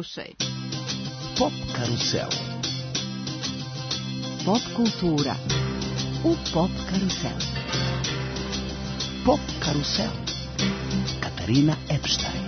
Slušaj. Pop karusel. Pop kultura u Pop karusel. Pop karusel. Katarina Epstein.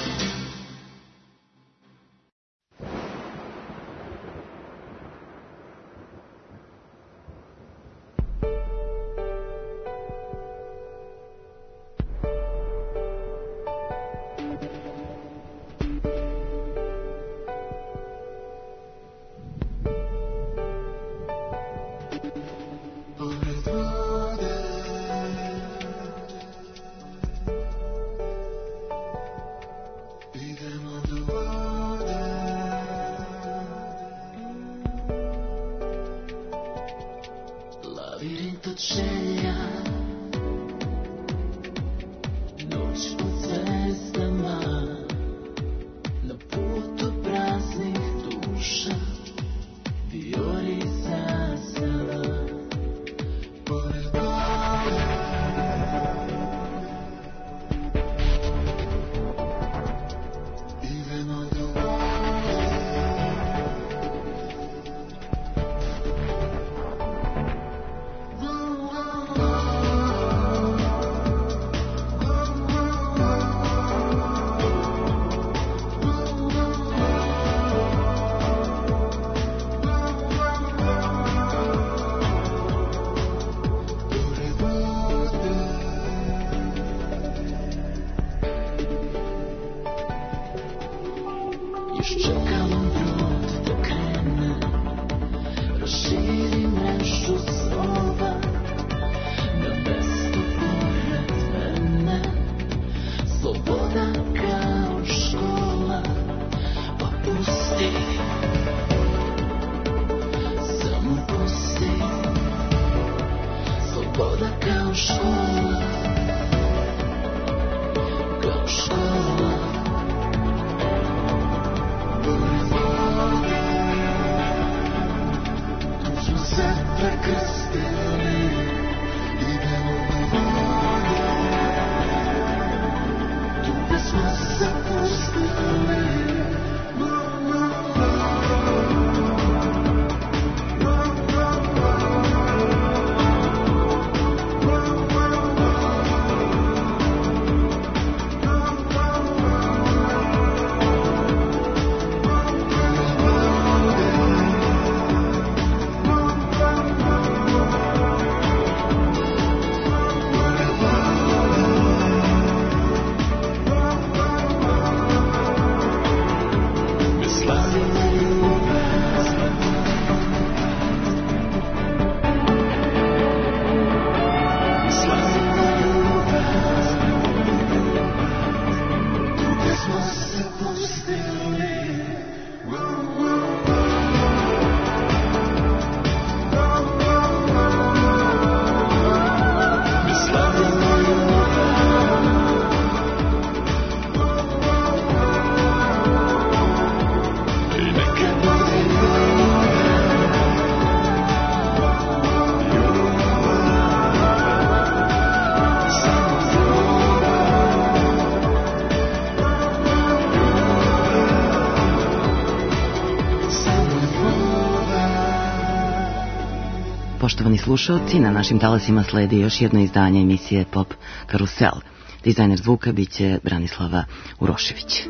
Poštovani slušalci, na našim talasima sledi još jedno izdanje emisije Pop Karusel. Dizajner zvuka biće Branislava Urošević.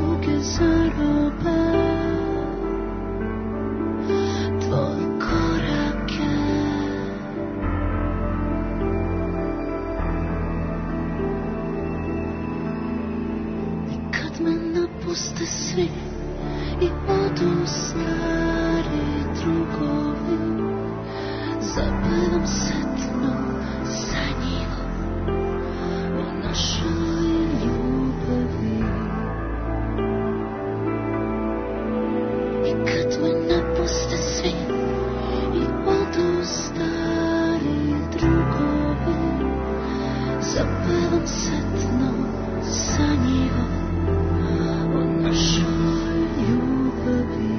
Tvoj korak napuste svi i odu stari drugovi, zapevam setno sa njima o našoj ljubavi. I kad me napuste svi i odu stari drugovi, zapevam setno sa njima o našoj ljubavi.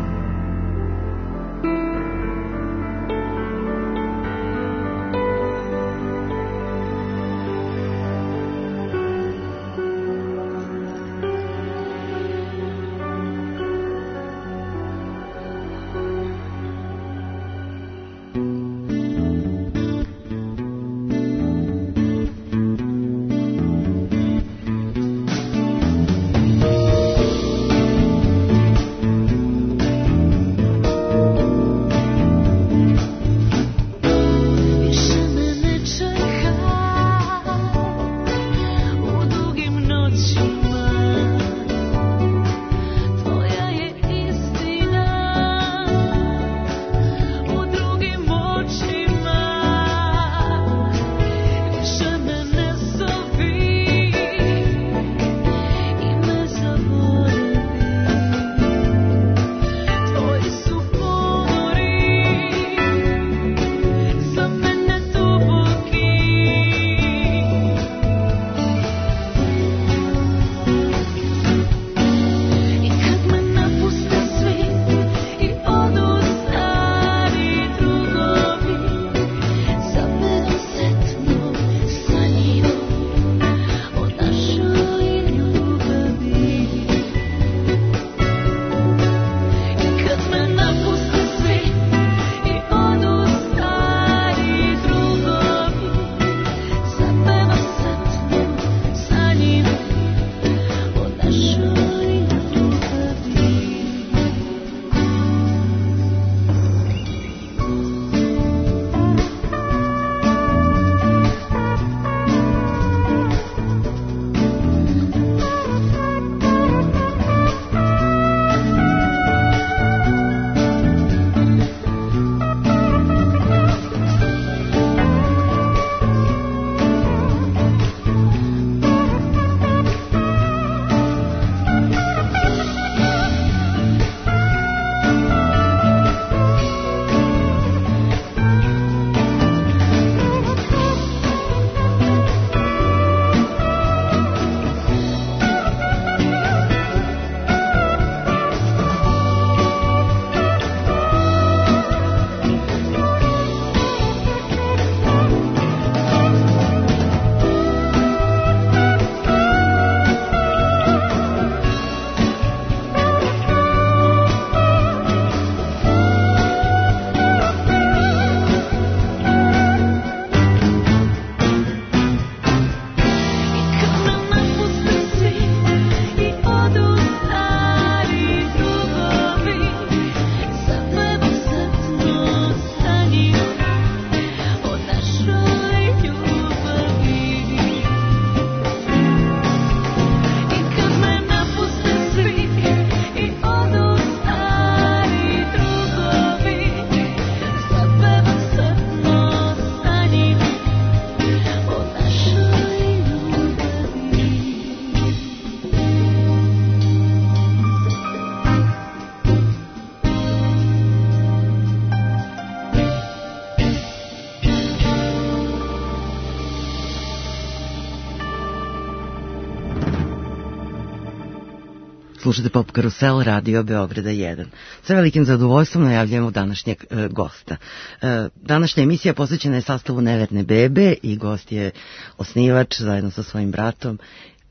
Slušate Pop Karusel, radio Beograda 1. Sa velikim zadovoljstvom najavljujemo današnjeg gosta. Današnja emisija posvećena je sastavu Neverne bebe i gost je osnivač zajedno sa svojim bratom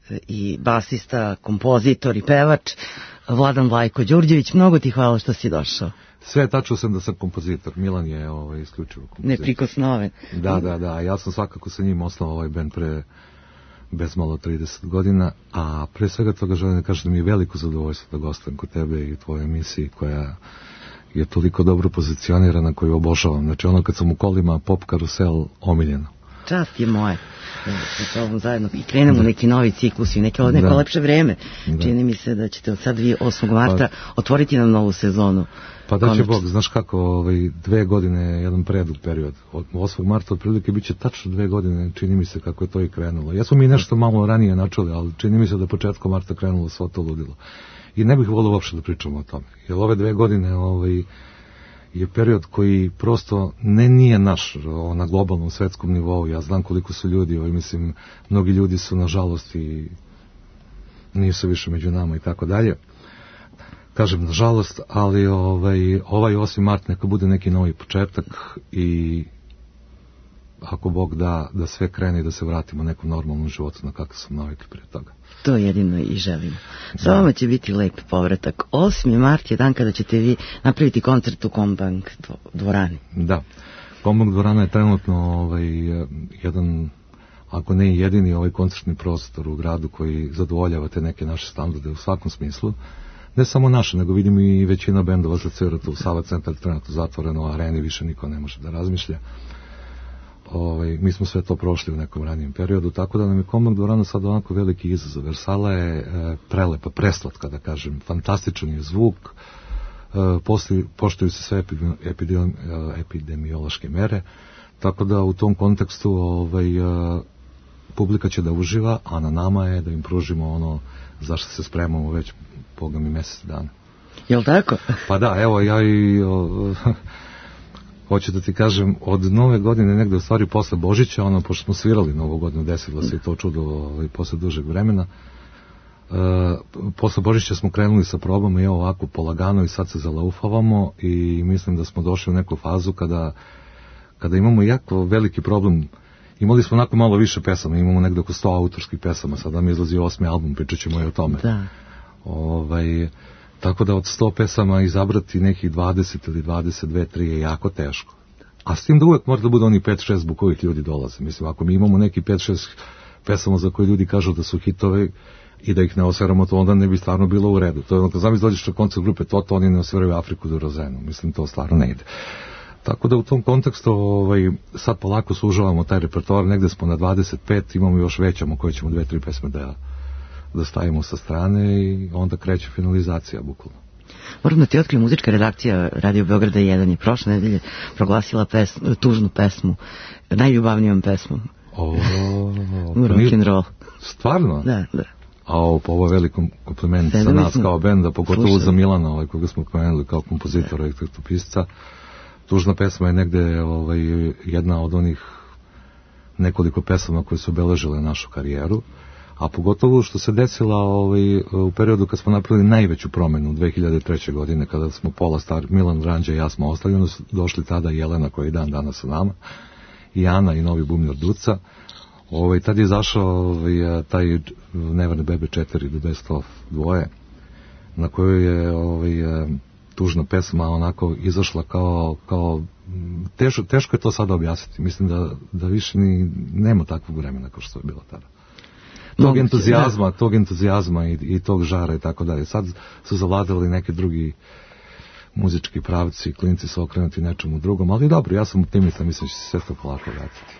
i basista, kompozitor i pevač Vladan Vlajko Đurđević. Mnogo ti hvala što si došao. Sve tačno sam da sam kompozitor. Milan je isključivo kompozitor. Neprikosnoven. Da. Ja sam svakako sa njim osnovao ovaj band pre bez malo 30 godina, a pre svega toga želim da kažem da mi je veliko zadovoljstvo da gostujem kod tebe i tvojoj emisiji koja je toliko dobro pozicionirana, koju obožavam. Znači ono kad sam u kolima Pop Karusel omiljeno. čast je moja. Sa ovom zajedno i krenemo neki novi ciklus i neko lepše vreme. Čini mi se da ćete od sad vi 8. marta otvoriti nam novu sezonu. Pa da će Bog, znaš kako, 2 godine je jedan predug period. Od 8. marta otprilike bit će tačno 2 godine, čini mi se kako je to i krenulo. Ja smo mi nešto malo ranije načuli, ali čini mi se da je početkom marta krenulo svo to ludilo. I ne bih volio uopšte da pričamo o tome. Jer ove 2 godine je period koji prosto nije naš na globalnom svetskom nivou. Ja znam koliko su ljudi, mislim, mnogi ljudi su nažalost i nisu više među nama i tako dalje. Kažem nažalost, ali ovaj 8. mart neka bude neki novi početak i ako Bog da sve krene i da se vratimo nekom normalnom životu na kakav sam navikli prije toga. To jedino i želimo. Sa vama će biti lep povratak. 8. mart je dan kada ćete vi napraviti koncert u Kombank dvorani. Da. Kombank dvorana je trenutno jedan, ako ne i jedini koncertni prostor u gradu koji zadovoljava te neke naše standarde u svakom smislu. Ne samo naše, nego vidim i većina bendova za svira tu. Sava centar trenutno zatvoreno, u areni više niko ne može da razmišlja. Mi smo sve to prošli u nekom ranijem periodu, tako da nam je Kombank dvorana sad onako veliki izazov, jer sala je prelepa, preslatka, da kažem, fantastičan je zvuk, poštuju se sve epidemiološke mere, tako da u tom kontekstu publika će da uživa, a na nama je da im pružimo ono zašto se spremamo već Boga mi mjesec dana. Jel' tako? Pa da, evo ja i hoću da ti kažem, od nove godine negde u stvari posle Božića, pošto smo svirali novu godinu, desilo se i to čudo posle dužeg vremena, posle Božića smo krenuli sa probama i ovako polagano i sad se zalaufavamo i mislim da smo došli u neku fazu kada imamo jako veliki problem. Imali smo onako malo više pesama, imamo negde oko 100 autorskih pesama, sad nam izlazi 8. album, pričat ćemo i o tome. Da. Tako da od 100 pesama izabrati nekih 20 ili 22, 3 je jako teško. A s tim da uvek mora da bude oni 5-6 zbog kojih ljudi dolaze. Mislim, ako mi imamo neki 5-6 pesama za koje ljudi kažu da su hitove i da ih ne osviramo, to onda ne bi stvarno bilo u redu. To je ono, kad znam dođeš na koncert grupe Toto, oni ne osviraju Afriku do Rozenu. Mislim, to stvarno ne ide. Tako da u tom kontekstu sad polako sužavamo taj repertoar, negde smo na 25, imamo još većamo koje ćemo 2-3 pesme da stavimo sa strane i onda kreće finalizacija bukvalno. Moram da ti otkrijem, muzička redakcija Radio Beograda 1 je prošle nedelje proglasila tužnu pesmu, najljubavnijom pesmom u rock'n'roll. Stvarno? Da. Pa ovo je velikom kompliment za nas kao benda, pogotovo za Milana, koga smo pomenuli kao kompozitora i tekstopisca. Tužna pesma je negde jedna od onih nekoliko pesama koje su obeležile našu karijeru, a pogotovo što se desila u periodu kad smo napravili najveću promenu 2003. godine, kada smo pola Milan Ranđa i ja smo ostavljeni, došli tada Jelena koja je dan danas sa nama, i Ana i novi bubnjar Duca. Tad je izašao taj Neverne bebe 4 The Best of 2, na kojoj je tužna pesma onako izašla kao teško je to sada objasniti. Mislim da više nema takvog vremena kao što je bilo tada. Tog entuzijazma i tog žara i tako dalje. Sad su zavladali neki drugi muzički pravci, klinci su okrenuti nečemu drugom, ali dobro, ja sam optimista, mislim da će se sve to polako vratiti.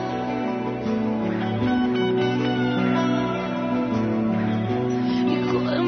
Igual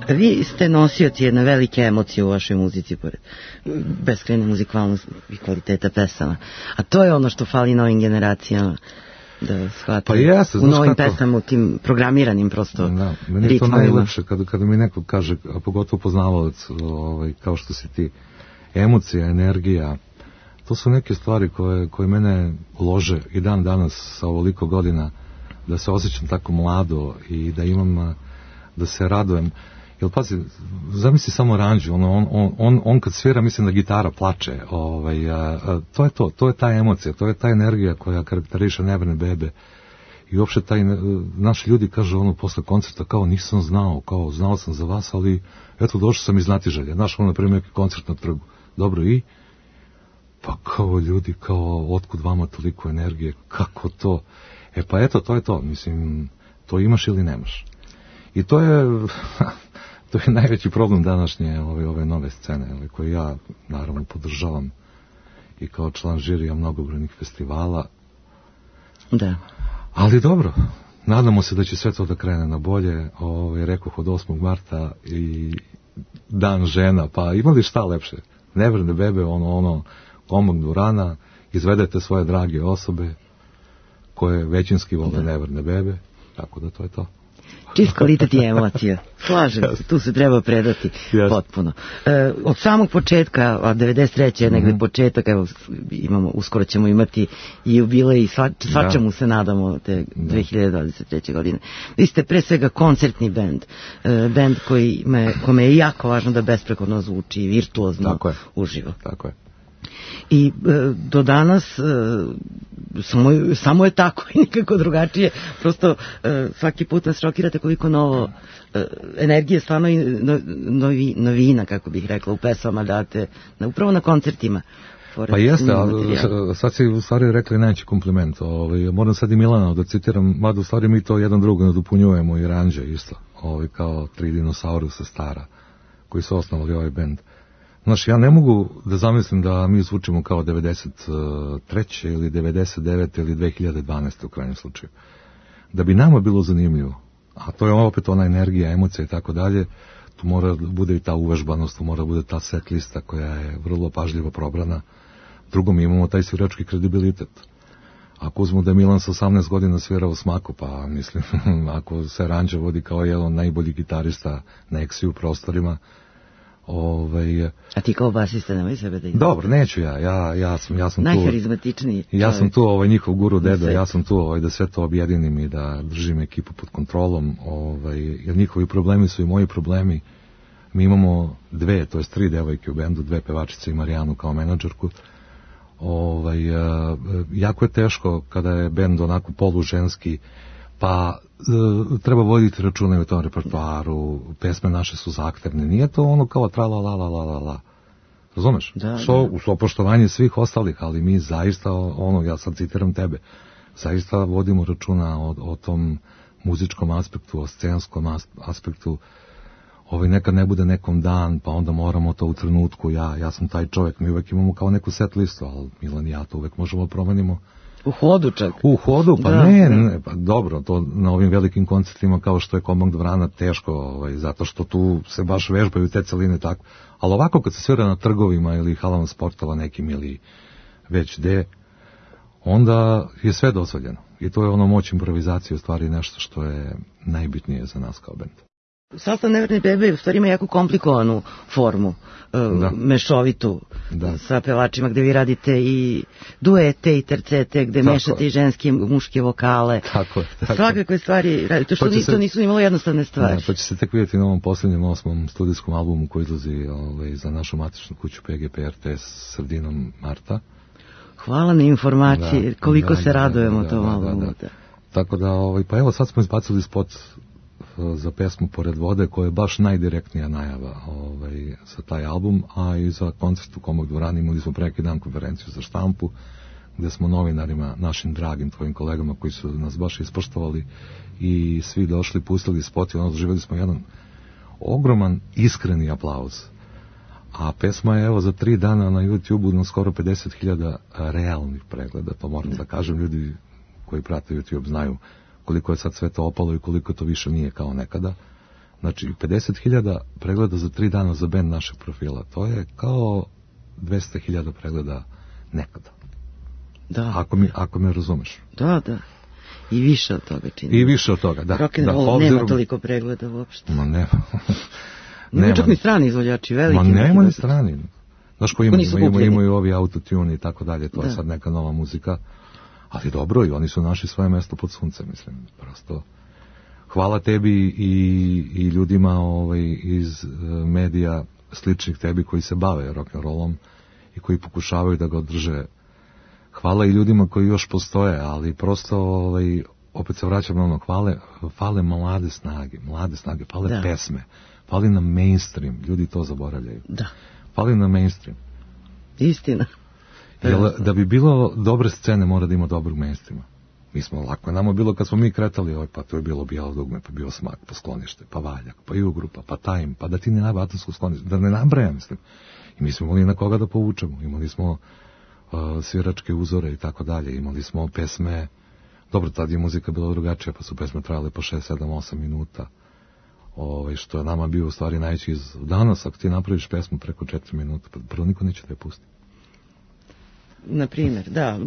Vi ste nosioci jedne velike emocije u vašoj muzici, pored beskrajne muzikalnosti i kvaliteta pesama. A to je ono što fali novim generacijama, da shvate u novim pesama, u tim programiranim prosto meni je to najlepše kada mi neko kaže, a pogotovo poznavalac, kao što si ti, emocija, energija, to su neke stvari koje mene lože i dan danas sa ovoliko godina, da se osjećam tako mlado i da imam, da se radujem. Jer pazi, zamisli samo Ranđu, on kad svira, mislim da gitara plače, to je to je ta emocija, to je ta energija koja karakteriše Neverne bebe. I uopšte naši ljudi kažu posle koncerta, kao nisam znao, kao znao sam za vas, ali eto došao sam iz Znatiželja, znaš, na primjer neki koncert na trgu, dobro, i pa kao ljudi, kao otkud vama toliko energije, kako to, pa eto, to je to, mislim, to imaš ili nemaš. I to je najveći problem današnje ove nove scene, koje ja naravno podržavam i kao član žirija mnogobrojnih festivala. Da. Ali dobro, nadamo se da će sve to da krene na bolje. Rekoh od 8. marta i dan žena, pa imali šta lepše? Neverne bebe, Komog Dvorana, izvedete svoje drage osobe koje većinski vole Neverne bebe, tako da to je to. Čist kvalitet i emocija. Slažem se, tu se treba predati potpuno. Od samog početka, od 93. je negde početak, evo uskoro ćemo imati i jubilej i svačemu se nadamo te 2023. godine. Vi ste pre svega koncertni bend, bend kome je jako važno da besprekorno zvuči, virtuozno, uživo. Tako je. I do danas samo je tako i nikako drugačije, prosto svaki put nas šokirate koliko novo energije, stvarno i novina, kako bih rekla, u pesama date, upravo na koncertima. Pa jeste, ali sad si u stvari rekli najveći kompliment. Moram sad i Milana da citiram, mada u stvari mi to jedan drugo nadopunjujemo, i Ranđe isto, kao 3 dinosaurusa stara koji su osnovali ovaj bend. Znaš, ja ne mogu da zamislim da mi zvučimo kao 93. ili 99. ili 2012. u krajnjem slučaju. Da bi nama bilo zanimljivo, a to je opet ona energija, emocija i tako dalje, tu mora da bude i ta uvežbanost, tu mora da bude ta set lista koja je vrlo pažljivo probrana. Drugo, mi imamo taj svirački kredibilitet. Ako uzmu da je Milan sa 18 godina svirao u Smaku, pa mislim, ako se Ranđa vodi kao jedan najbolji gitarista na Eksiju prostorima, a ti kao basista nemoj sebe da izgleda. Dobro, neću ja sam tu. Najharizmatičniji čovjek. Ja sam tu njihov guru dedo, ja sam tu da sve to objedinim i da držim ekipu pod kontrolom, jer njihovi problemi su i moji problemi. Mi imamo 3 devojke u bendu, 2 pevačice i Marijanu kao menadžerku. Jako je teško kada je bend onako poluženski, pa treba voditi računa i o tom repertoaru, pesme naše su zahtevne, nije to kao trala la la la la la, razumeš? Uz opoštovanje svih ostalih, ali mi zaista, ja sad citiram tebe, zaista vodimo računa o tom muzičkom aspektu, o scenskom aspektu. Nekad ne bude nekom dan, pa onda moramo to u trenutku, ja sam taj čovjek, mi uvek imamo kao neku set listu, ali Milan i ja to uvek možemo promenimo. U hodu čak. U hodu, pa ne, pa dobro, to na ovim velikim koncertima kao što je Komog Dvorana teško, zato što tu se baš vežbaju te celine tako, ali ovako kad se svira na trgovima ili halama sportova nekim ili već gde, onda je sve dozvoljeno i to je moć improvizacije, u stvari nešto što je najbitnije za nas kao bend. Sastav Neverne bebe u stvari ima jako komplikovanu formu, mešovitu, sa pevačima, gde vi radite i duete i tercete, gde mešate i ženske i muške vokale. Svakakve stvari radite, što to nisu imalo jednostavne stvari. To će se tek vidjeti na ovom posljednjem 8. studijskom albumu koji izlazi za našu matičnu kuću PGP RTS sredinom marta. Hvala na informaciji, koliko se radujemo tom albumu. Tako da, pa evo sad smo izbacili spot za pesmu Pored vode, koja je baš najdirektnija najava za taj album, a i za koncert u Komog Dvorani imali smo pre neki dan konferenciju za štampu, gde smo novinarima, našim dragim tvojim kolegama koji su nas baš ispoštovali i svi došli, pustili spot i doživjeli smo jedan ogroman, iskreni aplauz. A pesma je za 3 dana na YouTube-u na skoro 50.000 realnih pregleda, to moram da kažem, ljudi koji prate YouTube znaju koliko je sad sve to opalo i koliko to više nije kao nekada. Znači, 50.000 pregleda za 3 dana za bend našeg profila. To je kao 200.000 pregleda nekada. Da. Ako me razumeš. Da. I više od toga čini. I više od toga, da. Rock'n'roll nema toliko pregleda uopšte. Ma nema. Nema čak ni strani izvođači, veliki. Ma nema ni strani. Znaš ko imaju ovi autotune i tako dalje, to je sad neka nova muzika. Ali dobro, i oni su našli svoje mesto pod suncem, mislim. Prosto, hvala tebi i ljudima iz medija sličnih tebi koji se bave rock'n'rollom i koji pokušavaju da ga održe. Hvala i ljudima koji još postoje, ali prosto opet se vraćam na ono, fale mlade snage, fale pesme, fali nam mainstream, ljudi to zaboravljaju. Da. Fali nam mainstream. Istina. Da bi bilo dobre scene mora da ima dobrog mainstreama. Mi smo lako, nama bilo kad smo mi kretali, pa to je bilo Bijelo dugme, pa bio Smak, pa Sklonište, pa Valjak, pa Jugrupa, pa Time, pa da ti ne nabavi Atomsko sklonište, da ne nabrajam, mislim. I mi smo imali na koga da povučemo, imali smo sviračke uzore i tako dalje, imali smo pesme, dobro, tad je muzika bila drugačija, pa su pesme trajale po 6, 7, 8 minuta, što je nama bio u stvari najveći danas, ako ti napraviš pesmu preko 4 minuta, pa prvo niko neće da je pusti. Na primjer, da,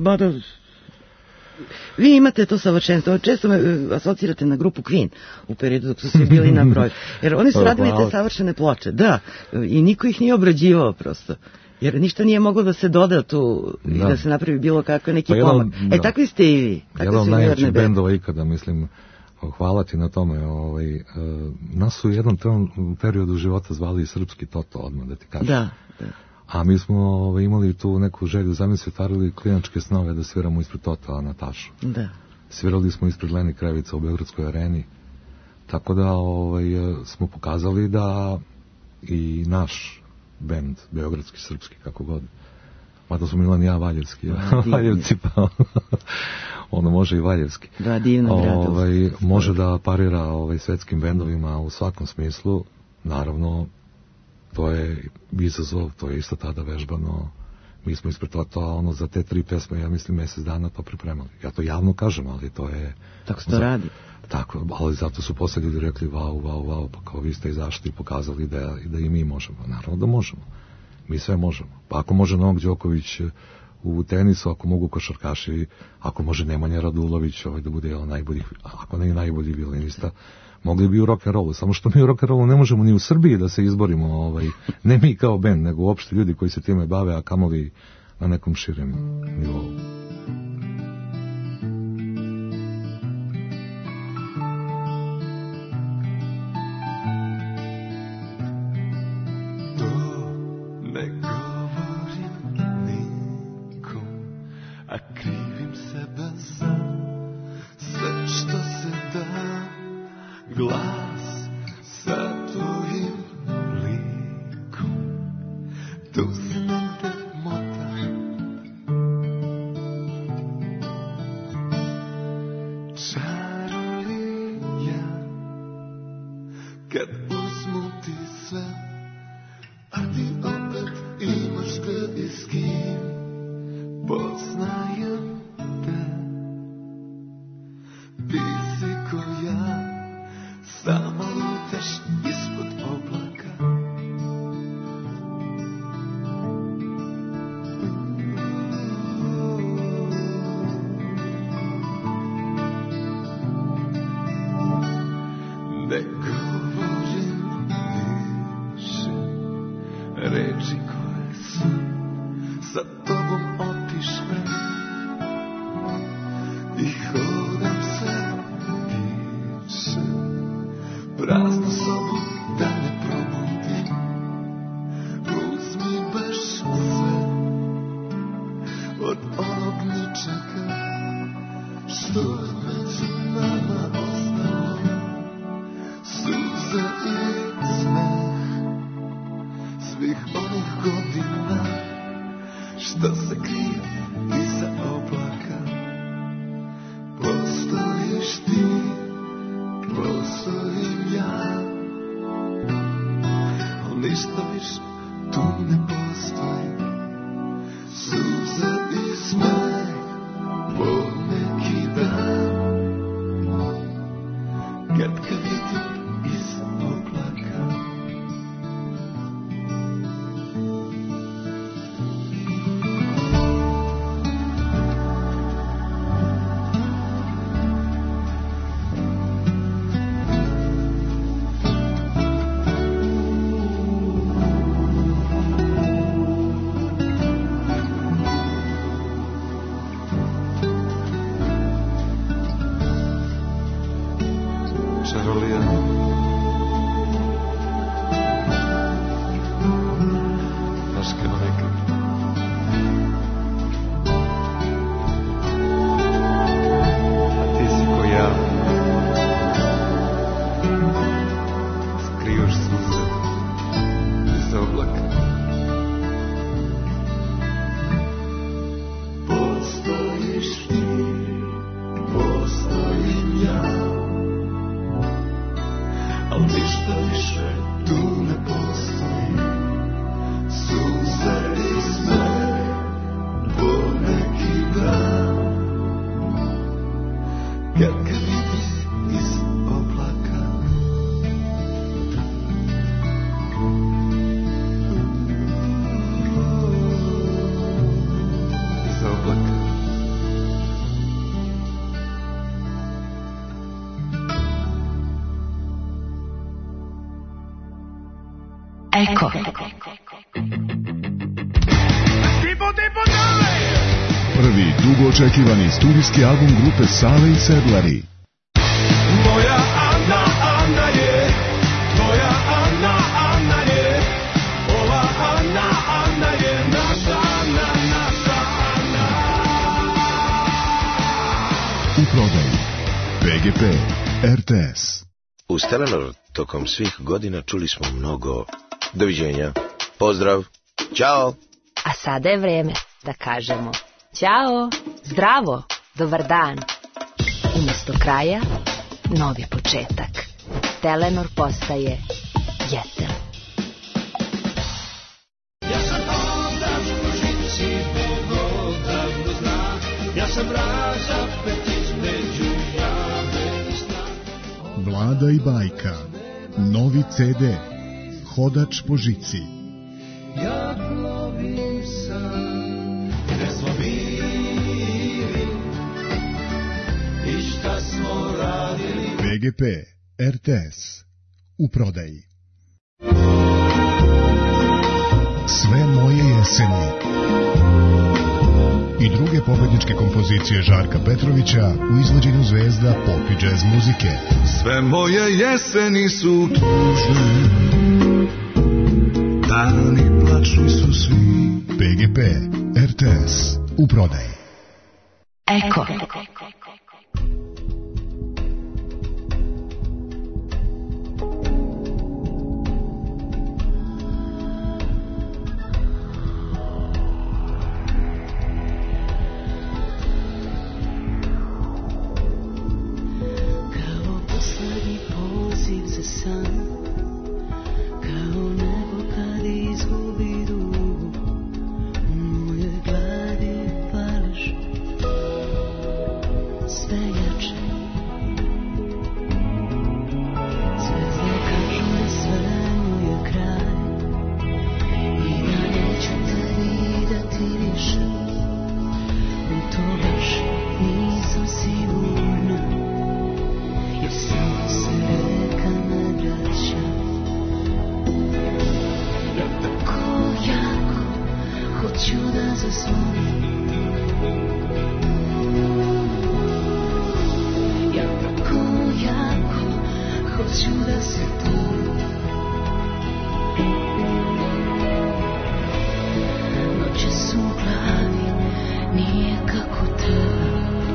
vi imate to savršenstvo, često me asocirate na grupu Queen u periodu dok su svi bili na broju, jer oni su radili te savršene ploče, da, i niko ih nije obrađivao prosto. Jer ništa nije moglo da se doda tu i da se napravi bilo kakve neki pomak. Takvi ste i vi. Jedan od najvećih bendova ikada, mislim, hvala ti na tome. Nas su u jednom periodu života zvali Srpski Toto, odmah da ti kažem. Da. A mi smo imali tu neku želju, zamisli otvarili klinačke snove da sviramo ispred Tota Natašu. Da. Svirali smo ispred Leni Krevica u Beogradskoj areni. Tako da smo pokazali da i naš bend, beogradski, srpski, kako god. Mada smo Milan i ja Valjevski. Valjevci pa ono može i Valjevski. Da, divno grado. Može da parira svetskim bendovima u svakom smislu. Naravno, to je izazov, to je isto tada vežbano. Mi smo ispred to za te 3 pesme, ja mislim, mjesec dana to pripremali. Ja to javno kažem, ali to je... Tako se to radi. Tako, ali zato su posle ljudi rekli wow, pa kao vi ste izašli i pokazali da i mi možemo. Naravno da možemo. Mi sve možemo. Pa ako može Novak Đoković u tenisu, ako mogu košarkaši, ako može Nemanja Radulović da bude najbolji, ako ne najbolji violinista, mogli bi u rock'n'rollu. Samo što mi u rock'n'rollu ne možemo ni u Srbiji da se izborimo, ne mi kao bend, nego uopšte ljudi koji se time bave, a kamoli na nekom širem nivou. čarolija. Znaš kada nekad a ti si ko ja, skrivaš suze iza oblaka. Postojiš ti, postojim ja, al ništa više tu ne postoji. Suze i smeh, poneki dan, kad ga vidim iz oblaka. Iz oblaka. Eko. Prvi dugo očekivani studijski album grupe Sale i Sedlari. Moja Ana, Ana je, tvoja Ana, Ana je, ova Ana, Ana je, naša Ana, naša Ana. U prodaju PGP RTS. Uz Telenor tokom svih godina čuli smo mnogo doviđenja, pozdrav, ćao. A sada je vreme da kažemo ćao, zdravo, dobar dan. Umesto kraja, novi početak. Telenor postaje Jetel. Ja sam hodač po žici, Bog odavno zna, ja sam razapet između jave i sna. Vlada i Bajka. Novi CD. Hodač po žici. Ja plovim sam, gde smo bili i šta smo radili. PGP RTS. U prodaji. Sve moje jeseni. I druge pobedničke kompozicije Žarka Petrovića u izvođenju zvezda pop i džez muzike. Sve moje jeseni su tužne, dani plačni su svi. PGP RTS. U prodaji. Eko. Kao poslednji poziv za san, kao nebo kad izgubi duhu, u mojoj glavi pališ sve jače. Zvezde kažu da svemu je kraj i da neću te videti više. U to baš nisam sigurna, jer samo se reka ne vraća. Ja tako jako hoću da zasvonim, ja tako jako hoću da se tulim. Noće su u glavi, nije kako treba.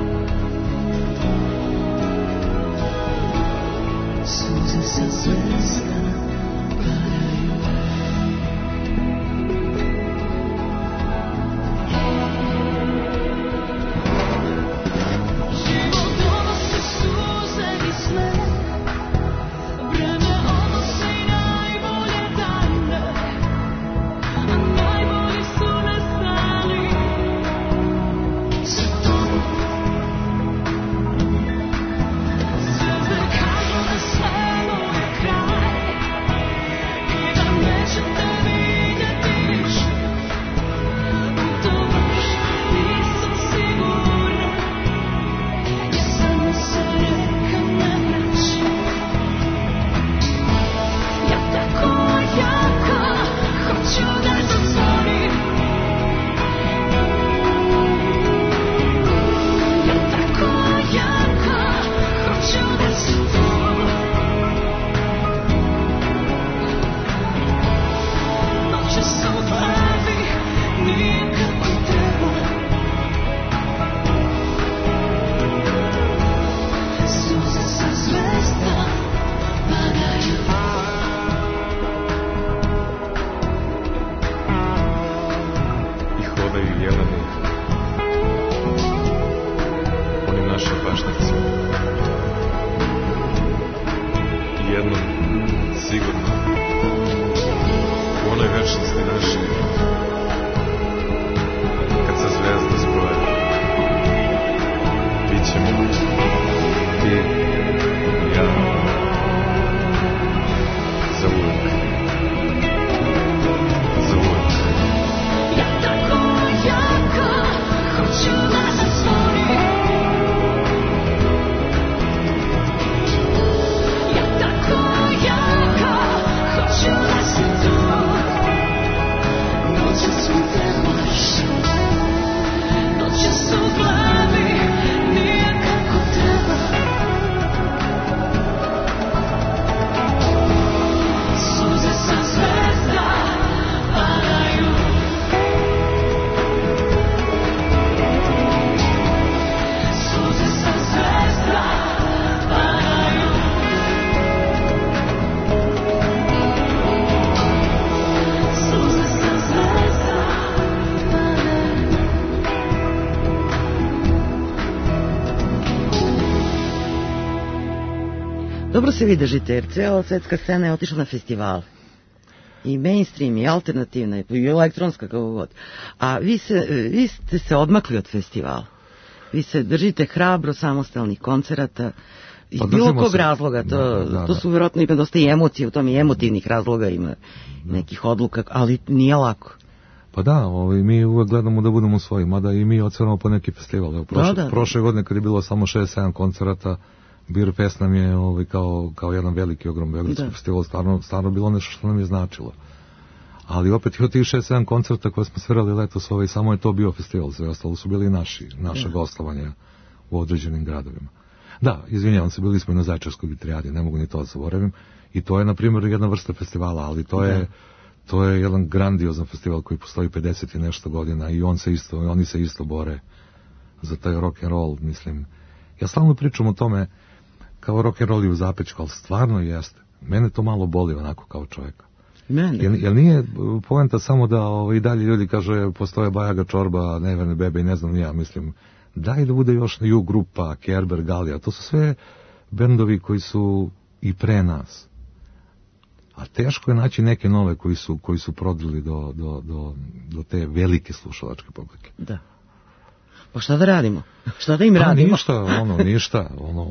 Suze sa zvezda padaju. Život donosi suze i smeh, vreme odnosi najbolje dane, a najbolji su nestali. Sa tobom zvezde kažu da svemu je kraj jednom sigurno u onoj večnosti našoj kad se zvezda spoje bit ćemo ti i ja za uvek. Za uvek. Ja tako jaka hoću da se stvorim. Ja tako jaka hoću da se tu. Noćas mi trebaš, noćas u glavi nije kako treba. Suze sa zvezda padaju. Suze sa zvezda padaju. Suze sa zvezda padaju. Dobro se vi držite, jer cijela svetska scena je otišla na festival. I mainstream, i alternativna, i elektronska, kako god. A vi ste se odmakli od festivala. Vi se držite hrabro samostalnih koncerata, iz Pa bilo držimo kog se. razloga. Da. To su vjerojatno ima dosta i emocije u tom, i emotivnih razloga ima nekih odluka, ali nije lako. Pa da, mi uvek gledamo da budemo svoji, mada i mi odsviramo po neki festival. Evo, prošle godine kad je bilo samo 6-7 koncerata, Beer Fest nam je kao jedan veliki, ogrom beogradski festival, stvarno bilo nešto što nam je značilo. Ali opet i od tih 6-7 koncerta koje smo svirali letos, samo je to bio festival, sve ostalo su bili naša gostovanja u određenim gradovima. Da, izvinjavam se, bili smo i na Zaječarskoj gitrijadi, ne mogu ni to da zaboravim, i to je, na primjer, jedna vrsta festivala, ali to je jedan grandiozan festival koji postoji 50 i nešto godina i oni se isto bore za taj rock and roll, mislim. Ja stalno pričam o tome kao rock and roll je u zapećku, ali stvarno jeste. Mene to malo boli onako kao čovjeka. Jer nije poenta samo da i dalje ljudi kaže postoje Bajaga Čorba, Neverne bebe i ne znam ja, mislim, daj da bude još Ju grupa, Kerber, Galija, to su sve bendovi koji su i pre nas. A teško je naći neke nove koji su prodali do te velike slušalačke publike. Da. Pa šta da radimo? Šta da im radimo? Ništa.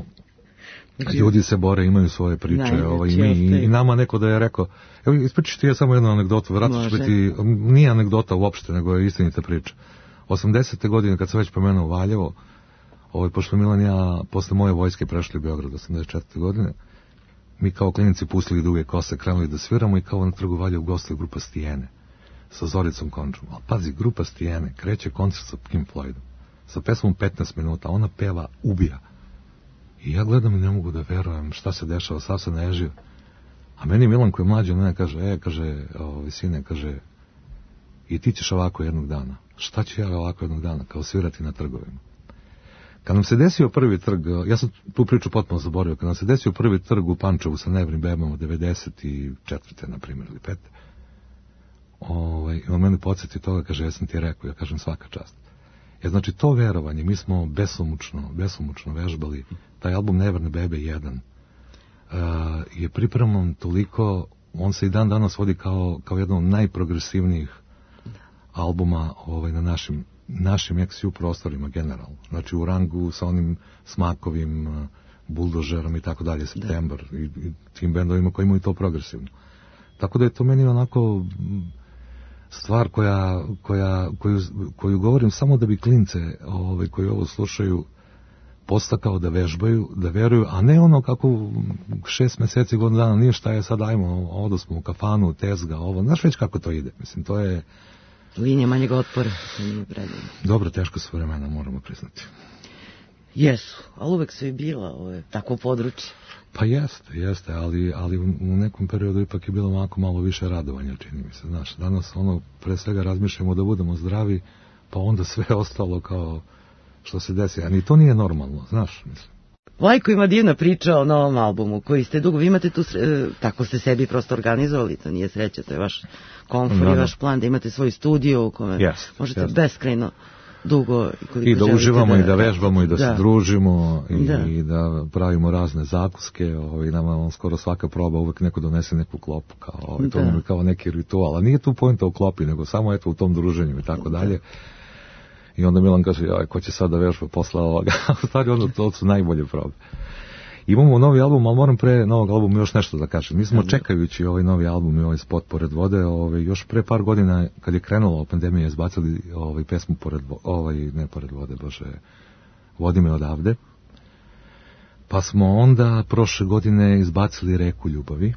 Ljudi se bore, imaju svoje priče, i nama neko da je rekao, evo ispričati ti ja samo jednu anegdotu, vratno ću biti, nije anegdota uopšte, nego je istinita priča. 80. godine, kad sam već pomenuo Valjevo, pošto Milan i ja posle moje vojske prešli u Beograd 84. godine, mi kao klinici pustili duge kose, krenuli da sviramo i kao na trgu Valjevo gostuje grupa Stijene sa Zoricom Končom. Ali pazi, grupa Stijene kreće koncert sa Pink Floydom, sa pesmom 15 minuta, ona peva, ubija. I ja gledam i ne mogu da verujem šta se dešava, sav se naježio. A meni Milan koji je mlađi, ne kaže, sine, kaže, i ti ćeš ovako jednog dana. Šta ću ja ovako jednog dana, kao svirati na trgovima. Kad nam se desio prvi trg, ja sam tu priču potpuno zaboravio, kad nam se desio prvi trg u Pančevu sa Nevrim bebama 94. na primjer, ili 5. On mene podsjeti toga, kaže, ja sam ti rekao, ja kažem svaka čast. Znači to verovanje, mi smo besomučno vežbali, taj album Neverne bebe 1 je pripreman toliko, on se i dan danas vodi kao jedan od najprogresivnijih albuma na našim XU prostorima generalno. Znači u rangu sa onim Smakovim, Buldožerom i tako dalje, September i tim bendovima koji imaju to progresivno. Tako da je to meni onako stvar koju govorim samo da bi klince koji ovo slušaju postakao da vežbaju, da veruju, a ne ono kako 6 meseci, godinu dana, nije šta je sad, ajmo, ovdje smo u kafanu, tezga, ovo, znaš već kako to ide, mislim, to je... Linija manjeg otpora, se nije predivno. Dobro, teško su vremena, moramo priznati. Jesu, ali uvek su i bila takvo područje. Pa jeste, ali u nekom periodu ipak je bilo malo više radovanja, čini mi se, znaš, danas pre svega razmišljamo da budemo zdravi, pa onda sve ostalo kao što se desi, a ni to nije normalno, znaš, mislim. Vlajko ima divna priča o novom albumu koji ste dugo, vi imate tu, tako ste sebi prosto organizovali, to nije sreća, to je vaš komfor i vaš plan da imate svoj studio u kome možete beskrajno dugo i da uživamo i da vežbamo i da se Da. družimo i da pravimo razne zakuske. Nama skoro svaka proba uvek neko donese neku klopu, kao to nam je kao neki ritual, a nije tu poenta u klopi, nego samo eto u tom druženju i tako dalje. I onda Milan kaže, joj, ko će sad da vežba posle ovoga? U stvari, onda to su najbolje probe. Imamo novi album, ali moram pre novog albuma još nešto da kažem. Mi smo čekajući ovaj novi album i ovaj spot Pored vode, još pre par godina, kad je krenula pandemija, izbacili pesmu ne Pored vode, bože, Vodi me odavde. Pa smo onda prošle godine izbacili Reku ljubavi.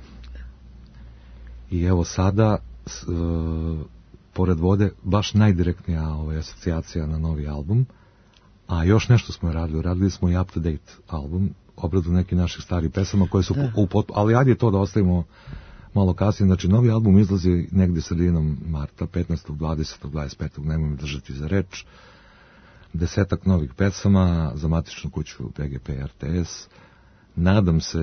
I evo sada, Pored vode, baš najdirektnija asocijacija na novi album. A još nešto smo radili smo i Up to Date album, obradu nekih naših starih pesama koje su ali ajde to da ostavimo malo kasnije. Znači, novi album izlazi negde sredinom marta, 15. 20. 25. nemoj mi držati za reč. 10 novih pesama za matičnu kuću BGP RTS. Nadam se,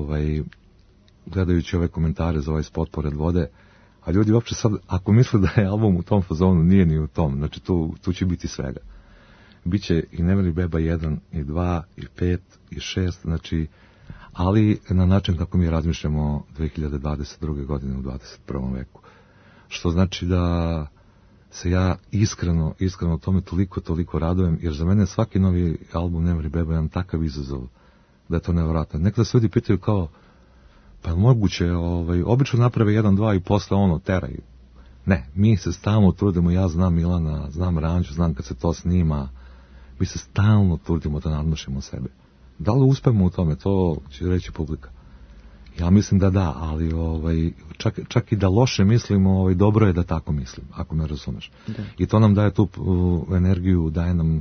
gledajući ove komentare za ovaj spot Pored vode, a ljudi uopće sad, ako misle da je album u tom fazonu, nije ni u tom. Znači, tu će biti svega. Biće i Nemeli beba 1, i 2, i 5, i 6, znači, ali na način kako mi razmišljamo 2022. godine u 21. veku. Što znači da se ja iskreno tome toliko radujem, jer za mene svaki novi album Nemeli beba je jedan takav izazov da je to nevjerojatno. Nekada se ljudi pitaju kao, pa moguće, obično naprave 1, 2 i posle teraju. Ne, mi se stalno trudimo, ja znam Milana, znam Ranđu, znam kad se to snima, mi se stalno trudimo da nadmašimo sebe. Da li uspemo u tome, to će reći publika. Ja mislim da, ali čak i da loše mislimo, dobro je da tako mislim, ako me razumeš. Da. I to nam daje tu energiju, daje nam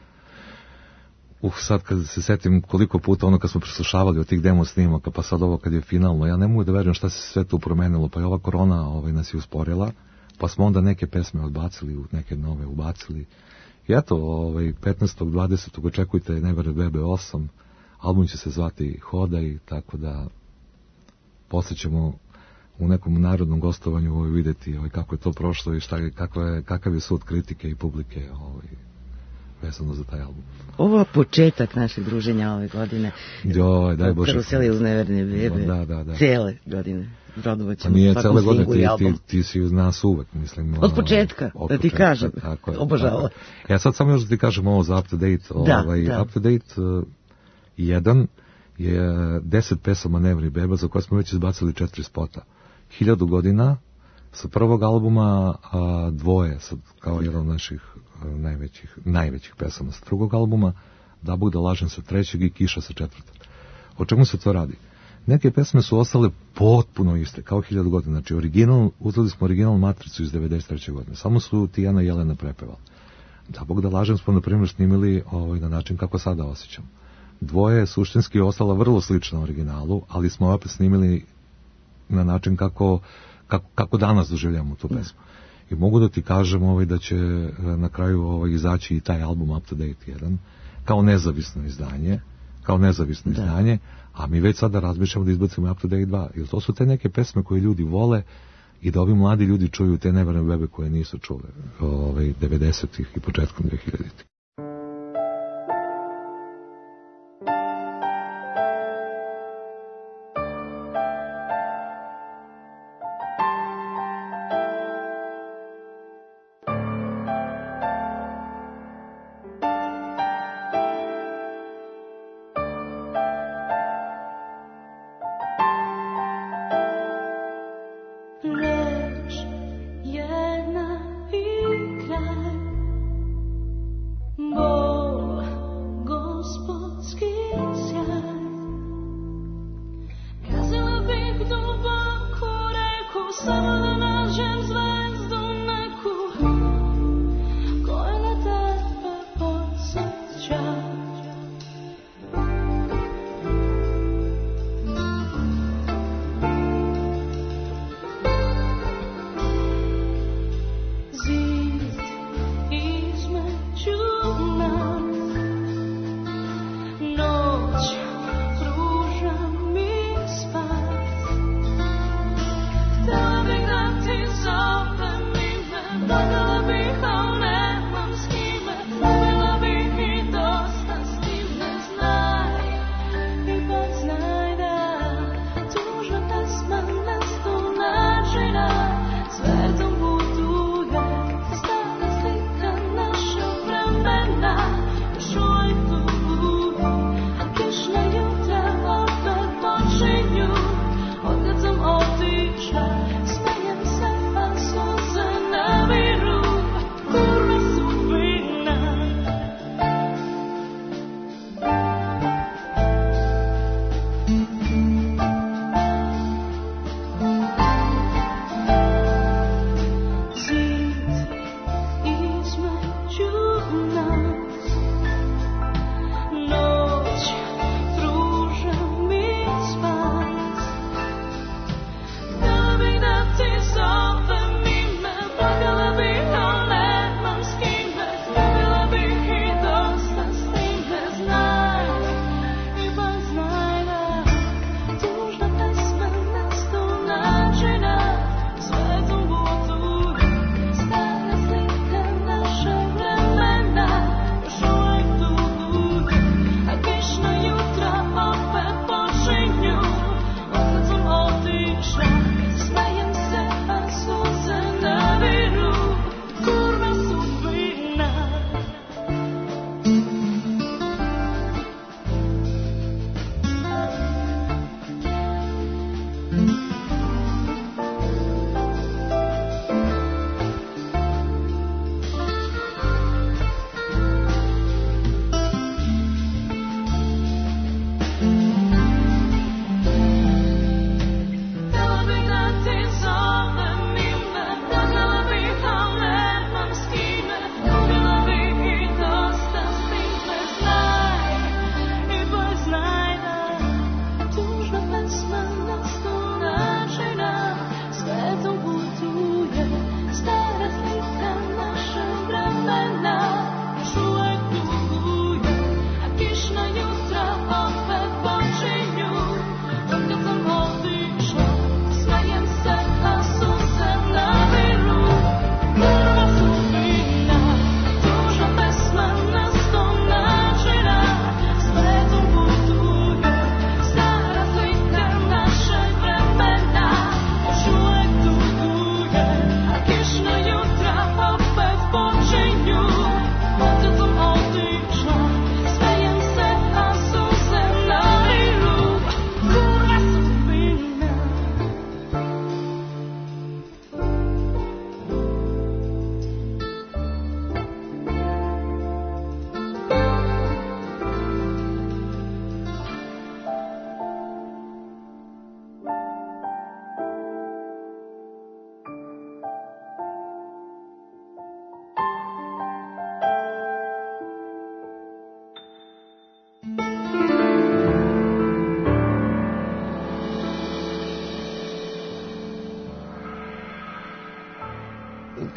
sad kad se setim koliko puta kad smo preslušavali od tih demo snimaka, pa sad ovo kad je finalno, ja ne mogu da verujem šta se sve tu promenilo, pa je ova korona nas je usporila, pa smo onda neke pesme odbacili, neke nove ubacili. I eto, 15. 20. očekujte Neverne bebe 8, album će se zvati Hodaj, tako da posle ćemo u nekom narodnom gostovanju vidjeti kako je to prošlo i kakav je sud kritike i publike vezano za taj album. Ovo je početak našeg druženja ove godine. Joj, daj Bože. Karuseli uz Neverne bebe. Da. Cijele godine. Rodovat ćemo nije svaku cele godine, singlu i album. ti si uz nas uvek, mislim. Od početka, da ti kažem. Obožavala. Ja sad samo još da ti kažem ovo za Up to Date. Da. Up to Date 1 je 10 pesama Neverne beba za koje smo već izbacili 4 spota. 1000 godina sa prvog albuma, a 2 sad kao jedan od naših najvećih pesama sa drugog albuma, Da Bog da lažem sa 3. i Kiša sa 4. O čemu se to radi? Neke pesme su ostale potpuno iste, kao 1000 godina. Znači, uzeli smo original matricu iz 93. godine. Samo su Tijana i Jelena prepevali. Da Bog da lažem smo, na primjer, snimili na način kako sada osjećam. 2 je suštinski ostala vrlo slična originalu, ali smo opet snimili na način kako danas doživljamo tu pesmu. I mogu da ti kažem da će na kraju izaći i taj album Up to Date 1 kao nezavisno izdanje, a mi već sada razmišljamo da izbacimo Up to Date 2, jer to su te neke pesme koje ljudi vole i da ovi mladi ljudi čuju te Neverne bebe koje nisu čule 90-ih i početkom 2000-ih.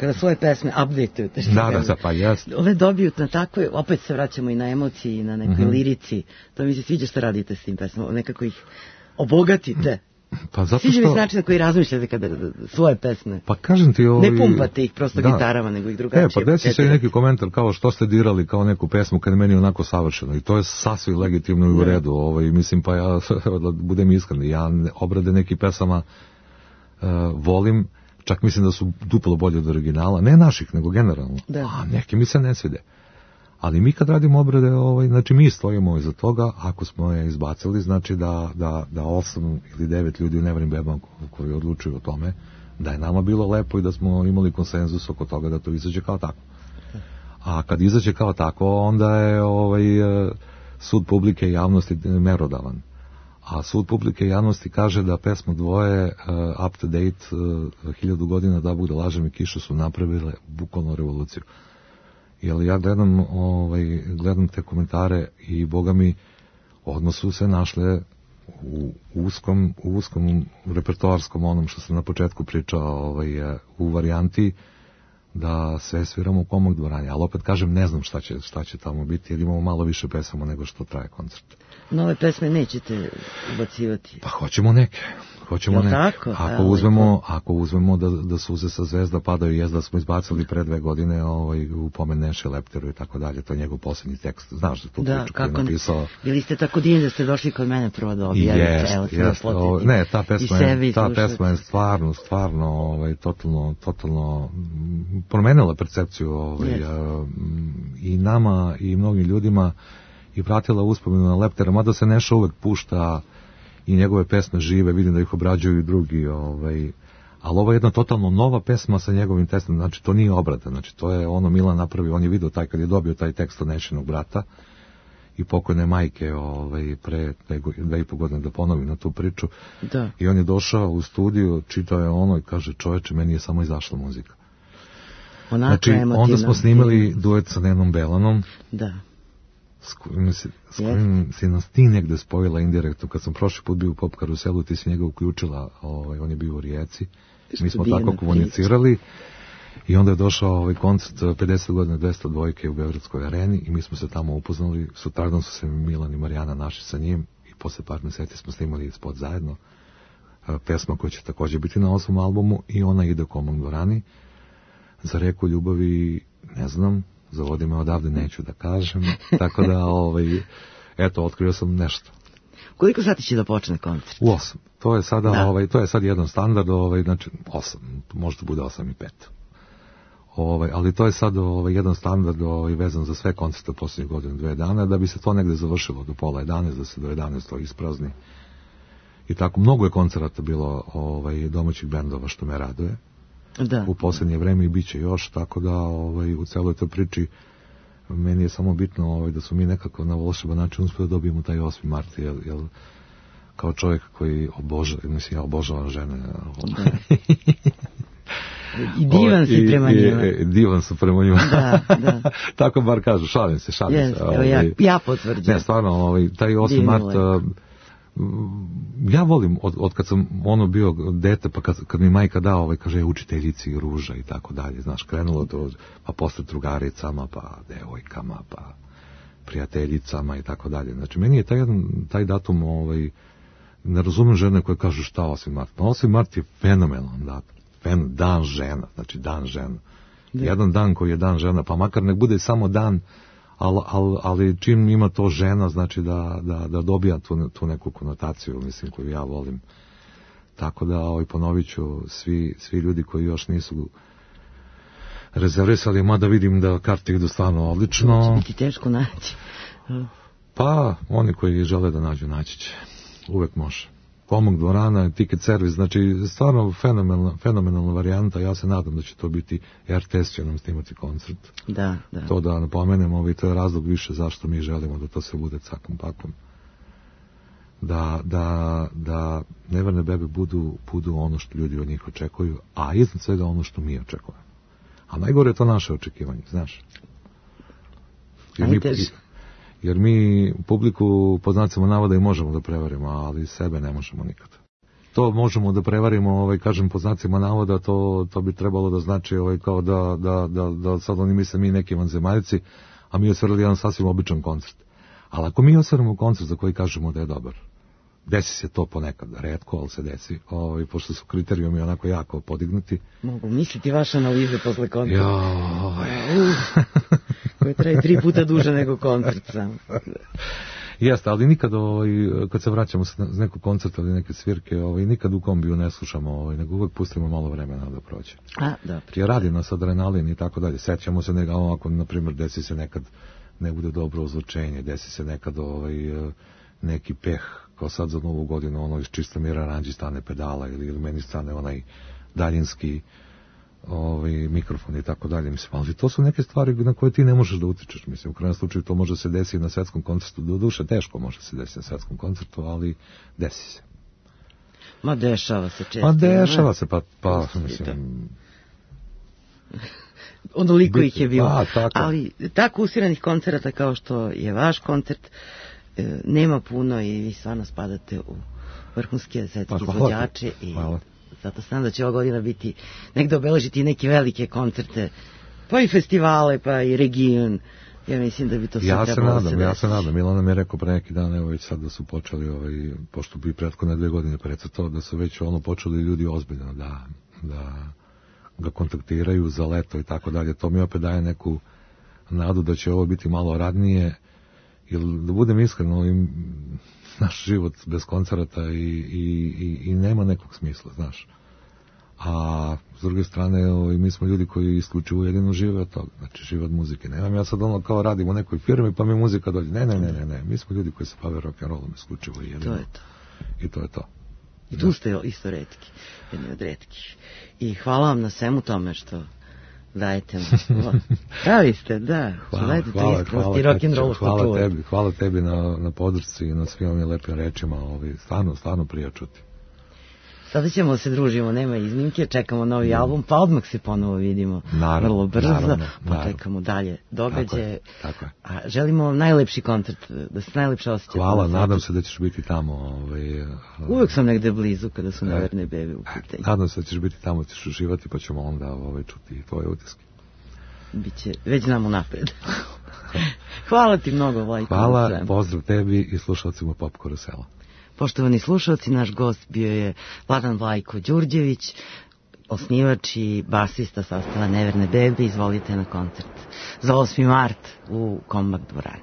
kada svoje pesme update-ujete. Da, pa jest. Ove dobiju na takve, opet se vraćamo i na emociji, i na nekoj lirici. To mi se sviđa što radite s tim pesmama, nekako ih obogatite. Pa zato sviđa mi što... se način na koji razmišljate kada svoje pesme. Pa kažem ti ne pumpate ih prosto gitarama, nego ih drugačije. Pa desi se i neki komentar kao što ste dirali kao neku pesmu kad je meni onako savršeno. I to je sasvim legitimno i u redu. Mislim, pa ja, budem iskren, ja obrade nekih pesama volim, čak mislim da su duplo bolje od originala. Ne naših, nego generalno. A neki mi se ne svide. Ali mi kad radimo obrade, znači mi stojimo iza toga, ako smo je izbacili, znači da 8 ili 9 ljudi u Nevernim bebama koji odlučuju o tome, da je nama bilo lepo i da smo imali konsenzus oko toga da to izađe kao tako. A kad izađe kao tako, onda je sud publike i javnosti merodavan. A sud publike i javnosti kaže da pesmu Dvoje, up to date, 1000 godina da Bog da lažem i kišu su napravile bukvalno revoluciju. Jer ja gledam te komentare i boga mi odmah su se našle u uskom repertoarskom onom što sam na početku pričao u varijanti da sve sviramo u Komog dvorani, ali opet kažem ne znam šta će tamo biti jer imamo malo više pesama nego što traje koncert. Nove pesme nećete ubacivati? Pa hoćemo neke. Tako? Ako uzmemo da Suze sa zvezda padaju jezda smo izbacili pre 2 godine u pomen Neše Lepteru i tako dalje, to je njegov posljednji tekst, znaš da tu priču koju je napisao. Bili ste tako divni da ste došli kod mene prvo da objavite? Ne, ta pesma je stvarno totalno promenila percepciju i nama i mnogim ljudima i vratila uspomenu na Leptera, mada se Neša uvek pušta i njegove pesme žive, vidim da ih obrađuju i drugi, ali ovo je jedna totalno nova pesma sa njegovim tekstom, znači to nije obrada, znači to je ono Milan napravio, on je video taj kad je dobio taj tekst od Nešinog brata i pokojne majke pre 2,5 godine da ponovim na tu priču. Da. I on je došao u studiju, čitao je ono i kaže čoveče, meni je samo izašla muzika. Znači, onda smo snimali duet sa Nenom Belanom. Da. S kojim si nas ti negde spojila indirektno. Kad sam prošli put bio u Pop Karuselu, ti si njega uključila, on je bio u Rijeci. Mi smo tako komunicirali i onda je došao koncert 50 godina 202 u Beogradskoj areni i mi smo se tamo upoznali. Sutradan su se Milan i Marijana našli sa njim i posle par meseci smo snimali spot zajedno. Pesma koja će također biti na 8. albumu i ona ide u Komog dvorani. Za reku ljubavi ne znam, zavodi me odavde, neću da kažem, tako da, eto, otkrio sam nešto. Koliko sati će da počne koncert? U 8. To je sada, to je sad jedan standard, znači 8, možda bude 8:05. Ali to je sad jedan standard vezan za sve koncerte posljednjih godina 2 dana, da bi se to negde završilo do pola 11, da se do 11 to isprazni. I tako, mnogo je koncerata bilo domaćih bendova, što me raduje. Da. U posljednje vreme i bit će još, tako da u celoj toj priči meni je samo bitno da su mi nekako na volšeban način uspeli da dobijemo taj 8. mart, jer kao čovjek koji obožavam žene. I divan si prema njima. Divan su prema njima. Da. Tako bar kažu, šalim se. Ja potvrđujem. Ne, stvarno, taj 8. mart... Ja volim, od kad sam bio dete, pa kad mi majka dao, kaže, učiteljici Ruža i tako dalje, znaš, krenulo to, pa posle drugaricama, pa devojkama, pa prijateljicama i tako dalje. Znači, meni je taj datum, ne razumem žene koje kažu šta 8. mart. Pa 8. mart je fenomenalan datum, dan žena, znači dan žena. Jedan dan koji je dan žena, pa makar nek bude samo dan, ali čim ima to žena, znači da dobija tu neku konotaciju, mislim, koju ja volim. Tako da, ponovit ću, svi ljudi koji još nisu rezervisali, mada vidim da karte idu stvarno odlično. To će biti teško naći. Pa, oni koji žele da naći će. Uvek može. Komog dvorana, ticket servis, znači stvarno fenomenalna varijanta, ja se nadam da će to biti, RTS će nam snimati koncert. Da. To da napomenemo, to je razlog više zašto mi želimo da to sve bude cakom pakom. Da Neverne bebe budu ono što ljudi od njih očekuju, a iznad svega ono što mi očekujemo. A najgore je to naše očekivanje, znaš. Jer mi publiku, po znacima navoda, i možemo da prevarimo, ali sebe ne možemo nikad. to možemo da prevarimo, kažem po znacima navoda, to bi trebalo da znači kao da sad oni misle mi neki vanzemaljci, a mi osvrali jedan sasvim običan koncert. Ali ako mi osvramo koncert za koji kažemo da je dobar, desi se to ponekad, retko, ali se desi, pošto su kriterijumi onako jako podignuti. Mogu misliti vaše analize posle koncerta. Koje traje 3 puta duže nego koncert sam. Jeste, ali nikad, kad se vraćamo s nekog koncerta ili neke svirke, nikad u kombiju ne slušamo, nego uvek pustimo malo vremena da prođe. Dobro. Jer radi nas adrenalin i tako dalje. Sećamo se ako, na primjer, desi se nekad ne bude dobro ozvučenje, desi se nekad neki peh, kao sad za Novu godinu, iz Čistomira Aranđi stane pedala ili meni stane onaj daljinski mikrofon i tako dalje, mislim, ali to su neke stvari na koje ti ne možeš da utičeš, mislim, u krajnjem slučaju to može se desiti na svetskom koncertu, do duše teško može se desiti na svetskom koncertu, ali desi se. Ma dešava se često. Ma dešava se, pa mislim... Onoliko ih je bilo, ali tako usiranih koncerata kao što je vaš koncert nema puno i vi stvarno spadate u vrhunske svetske izvođače i zato znam da će ova godina biti negde obeležiti neke velike koncerte, pa i festivale, pa i region. Ja mislim da bi to sve trebalo se desiti. Ja se nadam. Milana mi je rekao pre neki dan, evo već sad da su počeli, pošto bi prethodne 2 godine precrtao, da su već počeli ljudi ozbiljno da ga kontaktiraju za leto i tako dalje. To mi opet daje neku nadu da će ovo biti malo radnije, jer da budem iskren, naš život bez koncerata i nema nekog smisla, znaš. A s druge strane, mi smo ljudi koji isključivo jedino žive od toga, znači žive od muzike. Nemam ja sad kao radim u nekoj firmi pa mi muzika dođe. Ne. Mi smo ljudi koji se bave rock'n'rollom isključivo i jedino. To je to. I to je to. I tu ste isto retki, jedni od retkih. I hvala vam na svemu tome što dajete mu. Pravi ste, da. Hvala tebi na podršci i na svim ovim lepim rečima. Stvarno prija čuti. Sada ćemo se družimo, nema iznimke, čekamo novi album, pa odmah se ponovo vidimo vrlo brzo, pa čekamo dalje događaje. Tako je. A želimo vam najlepši koncert, da se najlepše osjećate. Hvala, nadam se da ćeš biti tamo. Uvijek sam negde blizu kada su neverne bebe u pitanju. Nadam se da ćeš biti tamo, ćeš uživati, pa ćemo onda čuti tvoje utiske. Biće, već znamo napred. Hvala ti mnogo, Vlajko. Hvala, pozdrav tebi i slušalcima Pop Karusela. Poštovani slušalci, naš gost bio je Vladan Vlajko Đurđević, osnivač i basista sastava Neverne bebe. Izvolite na koncert za 8. mart u Kombak dvorani.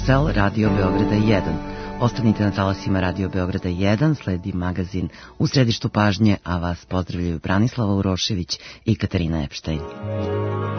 Karusel, Radio Beograda 1. Ostanite na talasima Radio Beograda 1, sledi magazin U središtu pažnje, a vas pozdravljaju Branislava Urošević i Katarina Epštajn.